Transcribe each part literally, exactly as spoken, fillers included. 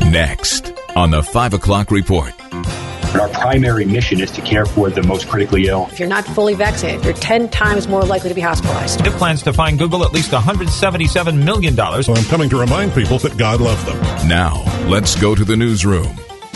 Next on the five o'clock report. Our primary mission is to care for the most critically ill. If you're not fully vaccinated, you're ten times more likely to be hospitalized. It plans to fine Google at least one hundred seventy-seven million dollars. So I'm coming to remind people that God loves them. Now, let's go to the newsroom.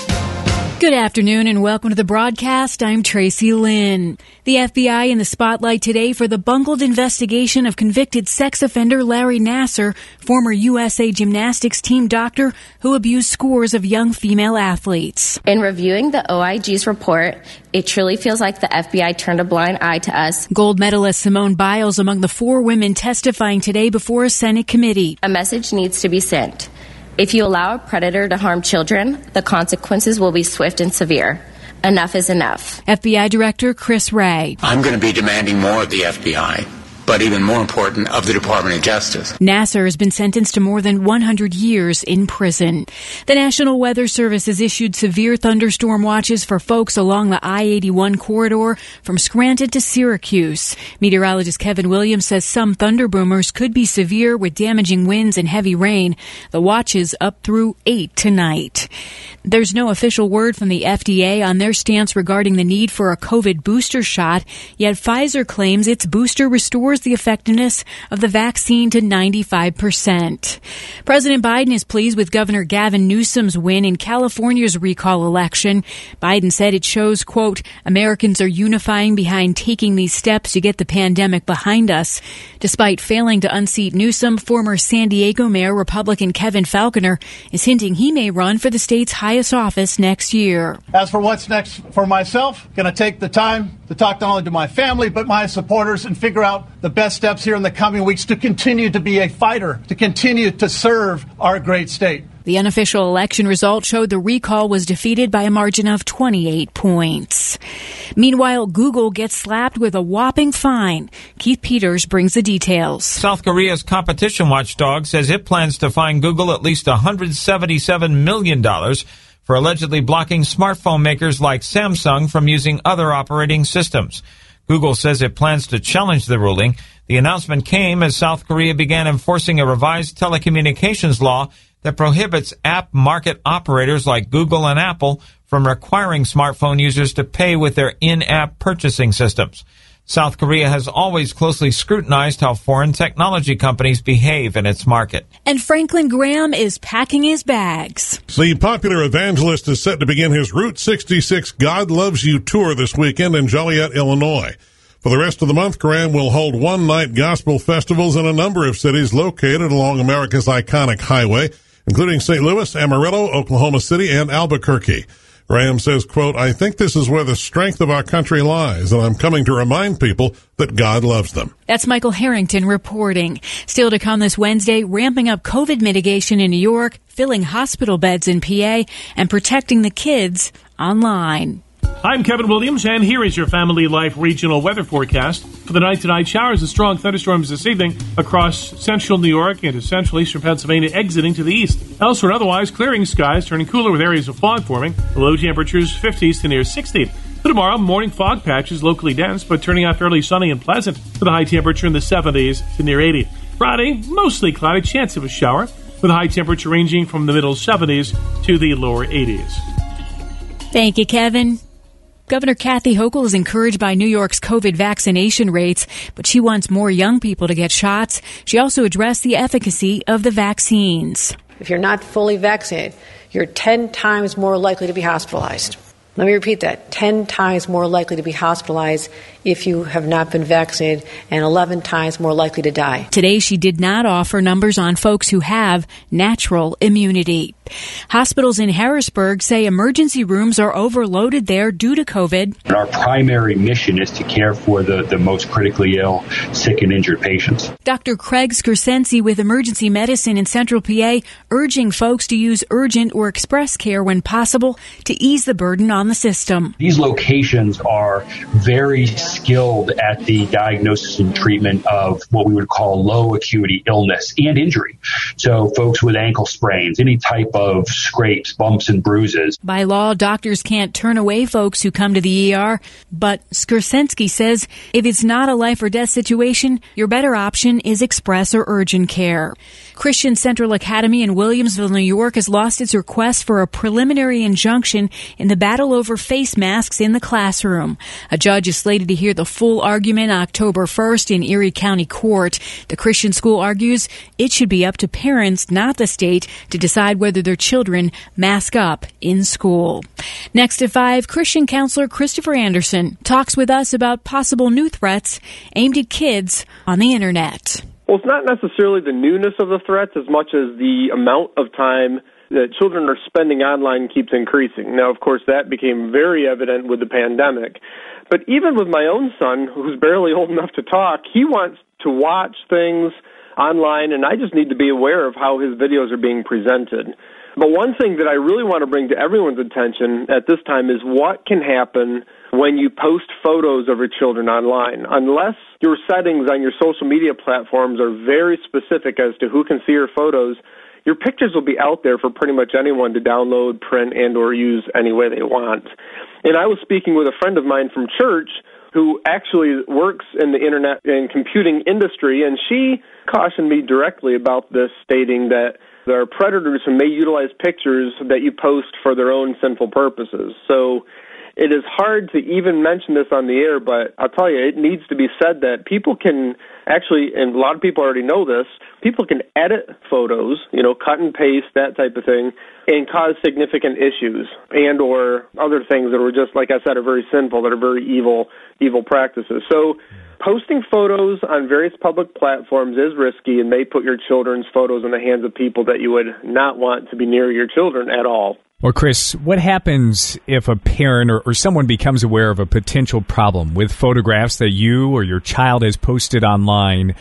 Good afternoon and welcome to the broadcast. I'm Tracy Lynn. The F B I in the spotlight today for the bungled investigation of convicted sex offender Larry Nassar, former U S A Gymnastics team doctor who abused scores of young female athletes. In reviewing the O I G's report, it truly feels like the F B I turned a blind eye to us. Gold medalist Simone Biles among the four women testifying today before a Senate committee. A message needs to be sent. If you allow a predator to harm children, the consequences will be swift and severe. Enough is enough. F B I Director Chris Wray. I'm going to be demanding more of the F B I, but even more important, of the Department of Justice. Nassar has been sentenced to more than one hundred years in prison. The National Weather Service has issued severe thunderstorm watches for folks along the I eighty-one corridor from Scranton to Syracuse. Meteorologist Kevin Williams says some thunder boomers could be severe with damaging winds and heavy rain. The watch is up through eight tonight. There's no official word from the F D A on their stance regarding the need for a COVID booster shot, yet Pfizer claims its booster restores the effectiveness of the vaccine to ninety-five percent. President Biden is pleased with Governor Gavin Newsom's win in California's recall election. Biden said it shows, quote, Americans are unifying behind taking these steps to get the pandemic behind us. Despite failing to unseat Newsom, former San Diego Mayor Republican Kevin Falconer is hinting he may run for the state's highest office next year. As for what's next for myself, going to take the time to talk not only to my family but my supporters and figure out the best steps here in the coming weeks to continue to be a fighter, to continue to serve our great state. The unofficial election result showed the recall was defeated by a margin of twenty-eight points. Meanwhile, Google gets slapped with a whopping fine. Keith Peters brings the details. South Korea's competition watchdog says it plans to fine Google at least one hundred seventy-seven million dollars for allegedly blocking smartphone makers like Samsung from using other operating systems. Google says it plans to challenge the ruling. The announcement came as South Korea began enforcing a revised telecommunications law that prohibits app market operators like Google and Apple from requiring smartphone users to pay with their in-app purchasing systems. South Korea has always closely scrutinized how foreign technology companies behave in its market. And Franklin Graham is packing his bags. The popular evangelist is set to begin his Route sixty-six God Loves You tour this weekend in Joliet, Illinois. For the rest of the month, Graham will hold one-night gospel festivals in a number of cities located along America's iconic highway, including Saint Louis, Amarillo, Oklahoma City, and Albuquerque. Graham says, quote, I think this is where the strength of our country lies, and I'm coming to remind people that God loves them. That's Michael Harrington reporting. Still to come this Wednesday, ramping up COVID mitigation in New York, filling hospital beds in P A, and protecting the kids online. I'm Kevin Williams, and here is your Family Life regional weather forecast. For the night tonight, showers and strong thunderstorms this evening across central New York into central eastern Pennsylvania, exiting to the east. Elsewhere, otherwise, clearing skies, turning cooler with areas of fog forming. The low temperatures fifties to near sixty. For tomorrow, morning fog patches, locally dense, but turning out fairly sunny and pleasant, with a high temperature in the seventies to near eighty. Friday, mostly cloudy, chance of a shower, with a high temperature ranging from the middle seventies to the lower eighties. Thank you, Kevin. Governor Kathy Hochul is encouraged by New York's COVID vaccination rates, but she wants more young people to get shots. She also addressed the efficacy of the vaccines. If you're not fully vaccinated, you're ten times more likely to be hospitalized. Let me repeat that. ten times more likely to be hospitalized if you have not been vaccinated, and eleven times more likely to die. Today, she did not offer numbers on folks who have natural immunity. Hospitals in Harrisburg say emergency rooms are overloaded there due to COVID. And our primary mission is to care for the, the most critically ill, sick, and injured patients. Doctor Craig Skursensi with Emergency Medicine in Central P A urging folks to use urgent or express care when possible to ease the burden on the system. These locations are very skilled at the diagnosis and treatment of what we would call low acuity illness and injury. So folks with ankle sprains, any type of scrapes, bumps, and bruises. By law, doctors can't turn away folks who come to the E R, but Skursensky says if it's not a life or death situation, your better option is express or urgent care. Christian Central Academy in Williamsville, New York has lost its request for a preliminary injunction in the battle over face masks in the classroom. A judge is slated to hear the full argument October first in Erie County Court. The Christian school argues it should be up to parents, not the state, to decide whether their children mask up in school. Next at five, Christian counselor Christopher Anderson talks with us about possible new threats aimed at kids on the internet. Well, it's not necessarily the newness of the threats as much as the amount of time that children are spending online keeps increasing. Now, of course, that became very evident with the pandemic. But even with my own son, who's barely old enough to talk, he wants to watch things online, and I just need to be aware of how his videos are being presented. But one thing that I really want to bring to everyone's attention at this time is what can happen when you post photos of your children online. Unless your settings on your social media platforms are very specific as to who can see your photos, your pictures will be out there for pretty much anyone to download, print, and or use any way they want. And I was speaking with a friend of mine from church who actually works in the internet and computing industry, and she cautioned me directly about this, stating that there are predators who may utilize pictures that you post for their own sinful purposes. So it is hard to even mention this on the air, but I'll tell you, it needs to be said that people can actually, and a lot of people already know this, people can edit photos, you know, cut and paste, that type of thing, and cause significant issues and or other things that are just, like I said, are very sinful, that are very evil, evil practices. So posting photos on various public platforms is risky and may put your children's photos in the hands of people that you would not want to be near your children at all. Well, Chris, what happens if a parent or, or someone becomes aware of a potential problem with photographs that you or your child has posted online?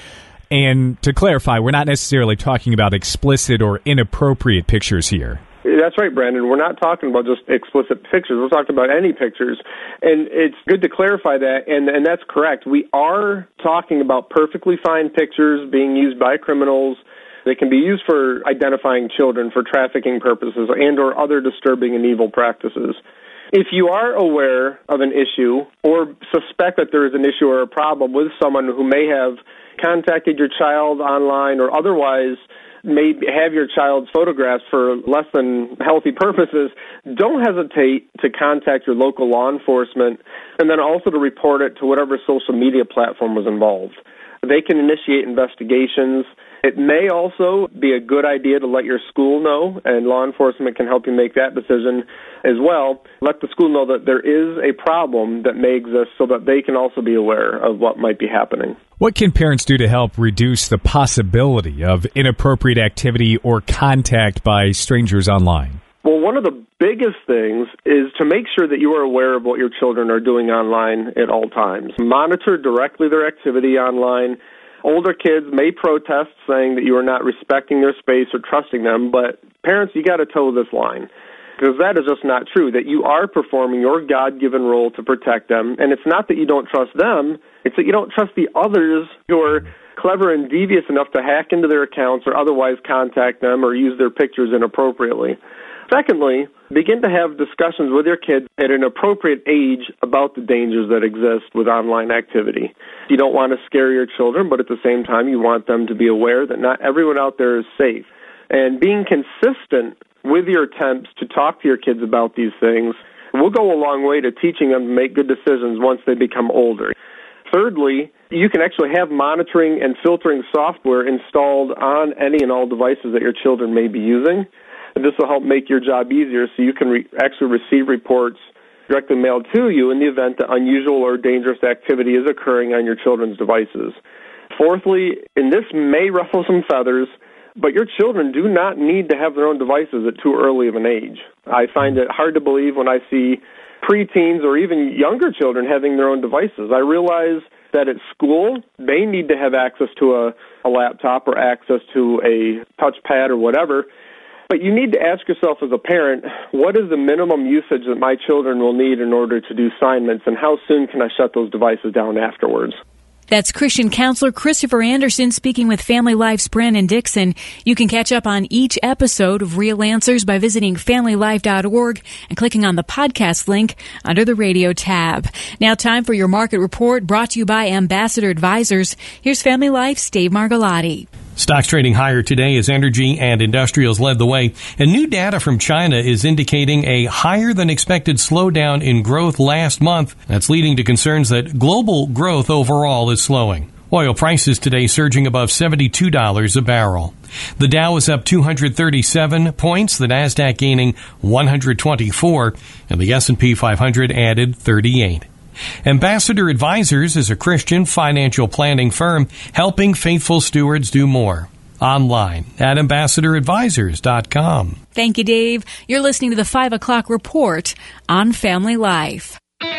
And to clarify, we're not necessarily talking about explicit or inappropriate pictures here. That's right, Brandon. We're not talking about just explicit pictures. We're talking about any pictures. And it's good to clarify that, and, and that's correct. We are talking about perfectly fine pictures being used by criminals. They can be used for identifying children for trafficking purposes and or other disturbing and evil practices. If you are aware of an issue or suspect that there is an issue or a problem with someone who may have contacted your child online or otherwise may have your child's photographs for less than healthy purposes, don't hesitate to contact your local law enforcement and then also to report it to whatever social media platform was involved. They can initiate investigations. It may also be a good idea to let your school know, and law enforcement can help you make that decision as well. Let the school know that there is a problem that may exist so that they can also be aware of what might be happening. What can parents do to help reduce the possibility of inappropriate activity or contact by strangers online? Well, one of the biggest things is to make sure that you are aware of what your children are doing online at all times. Monitor directly their activity online. Older kids may protest saying that you are not respecting their space or trusting them, but parents, you got to toe this line, because that is just not true, that you are performing your God-given role to protect them, and it's not that you don't trust them, it's that you don't trust the others who are clever and devious enough to hack into their accounts or otherwise contact them or use their pictures inappropriately. Secondly, begin to have discussions with your kids at an appropriate age about the dangers that exist with online activity. You don't want to scare your children, but at the same time, you want them to be aware that not everyone out there is safe. And being consistent with your attempts to talk to your kids about these things will go a long way to teaching them to make good decisions once they become older. Thirdly, you can actually have monitoring and filtering software installed on any and all devices that your children may be using. And this will help make your job easier so you can re- actually receive reports directly mailed to you in the event that unusual or dangerous activity is occurring on your children's devices. Fourthly, and this may ruffle some feathers, but your children do not need to have their own devices at too early of an age. I find it hard to believe when I see preteens or even younger children having their own devices. I realize that at school, they need to have access to a, a laptop or access to a touchpad or whatever. But you need to ask yourself as a parent, what is the minimum usage that my children will need in order to do assignments, and how soon can I shut those devices down afterwards? That's Christian counselor Christopher Anderson speaking with Family Life's Brandon Dixon. You can catch up on each episode of Real Answers by visiting family life dot org and clicking on the podcast link under the radio tab. Now time for your market report brought to you by Ambassador Advisors. Here's Family Life's Dave Margolotti. Stocks trading higher today as energy and industrials led the way. And new data from China is indicating a higher than expected slowdown in growth last month. That's leading to concerns that global growth overall is slowing. Oil prices today surging above seventy-two dollars a barrel. The Dow is up two hundred thirty-seven points, the Nasdaq gaining one hundred twenty-four, and the S and P five hundred added thirty-eight. Ambassador Advisors is a Christian financial planning firm helping faithful stewards do more. Online at ambassador advisors dot com. Thank you, Dave. You're listening to the five o'clock report on Family Life.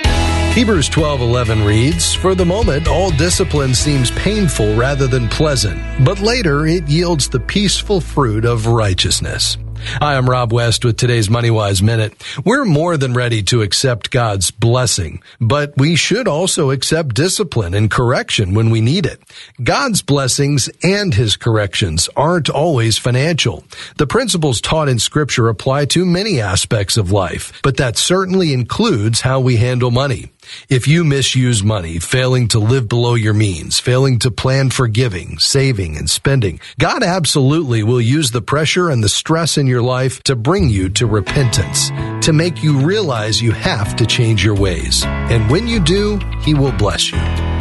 Hebrews twelve eleven reads, "For the moment, all discipline seems painful rather than pleasant, but later it yields the peaceful fruit of righteousness." Hi, I'm Rob West with today's MoneyWise Minute. We're more than ready to accept God's blessing, but we should also accept discipline and correction when we need it. God's blessings and His corrections aren't always financial. The principles taught in Scripture apply to many aspects of life, but that certainly includes how we handle money. If you misuse money, failing to live below your means, failing to plan for giving, saving, and spending, God absolutely will use the pressure and the stress in your life to bring you to repentance, to make you realize you have to change your ways. And when you do, He will bless you.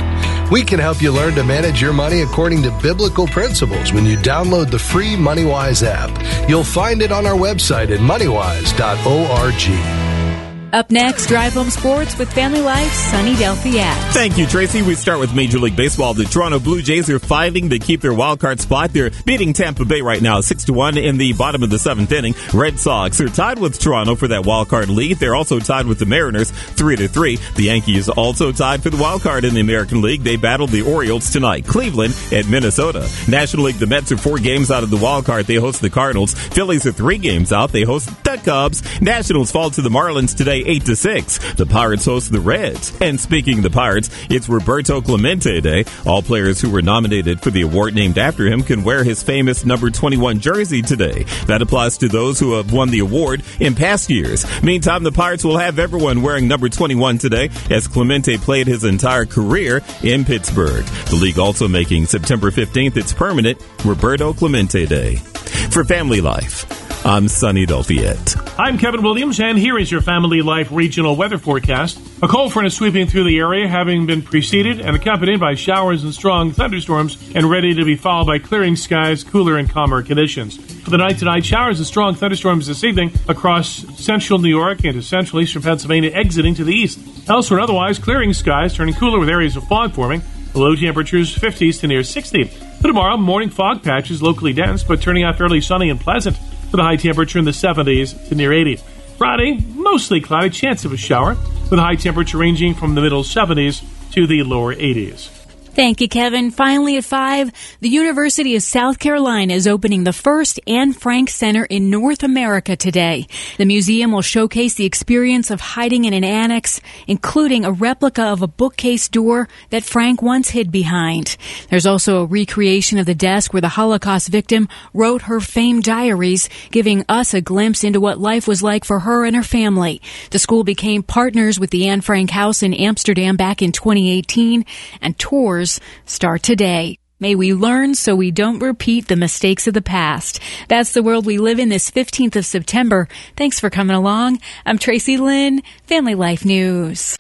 We can help you learn to manage your money according to biblical principles when you download the free MoneyWise app. You'll find it on our website at money wise dot org. Up next, Drive Home Sports with Family Life's Sunny Delphiat. Thank you, Tracy. We start with Major League Baseball. The Toronto Blue Jays are fighting to keep their wild card spot. They're beating Tampa Bay right now, six to one in the bottom of the seventh inning. Red Sox are tied with Toronto for that wild card lead. They're also tied with the Mariners, three to three. The Yankees also tied for the wild card in the American League. They battled the Orioles tonight. Cleveland at Minnesota. National League, the Mets are four games out of the wild card. They host the Cardinals. Phillies are three games out. They host the Cubs. Nationals fall to the Marlins today, eight to six. The Pirates host the Reds. And speaking of the Pirates, it's Roberto Clemente Day. All players who were nominated for the award named after him can wear his famous number twenty-one jersey today. That applies to those who have won the award in past years. Meantime, the Pirates will have everyone wearing number twenty-one today as Clemente played his entire career in Pittsburgh. The league also making September fifteenth its permanent Roberto Clemente Day. For Family Life, I'm Sunny Delphiat. I'm Kevin Williams, and here is your Family Life regional weather forecast. A cold front is sweeping through the area, having been preceded and accompanied by showers and strong thunderstorms, and ready to be followed by clearing skies, cooler and calmer conditions. For the night tonight, showers and strong thunderstorms this evening across central New York into central eastern Pennsylvania, exiting to the east. Elsewhere, otherwise, clearing skies, turning cooler with areas of fog forming. Low temperatures fifties to near sixty. For tomorrow, morning fog patches locally dense, but turning out fairly sunny and pleasant, with a high temperature in the seventies to near eighty. Friday, mostly cloudy, chance of a shower, with a high temperature ranging from the middle seventies to the lower eighties. Thank you, Kevin. Finally at five, the University of South Carolina is opening the first Anne Frank Center in North America today. The museum will showcase the experience of hiding in an annex, including a replica of a bookcase door that Frank once hid behind. There's also a recreation of the desk where the Holocaust victim wrote her famed diaries, giving us a glimpse into what life was like for her and her family. The school became partners with the Anne Frank House in Amsterdam back in twenty eighteen, and tours start today. May we learn so we don't repeat the mistakes of the past. That's the world we live in this fifteenth of September. Thanks for coming along. I'm Tracy Lynn, Family Life News.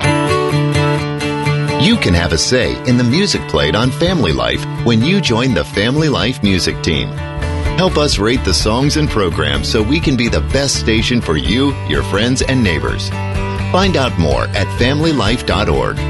You can have a say in the music played on Family Life when you join the Family Life music team. Help us rate the songs and programs so we can be the best station for you, your friends, and neighbors. Find out more at family life dot org.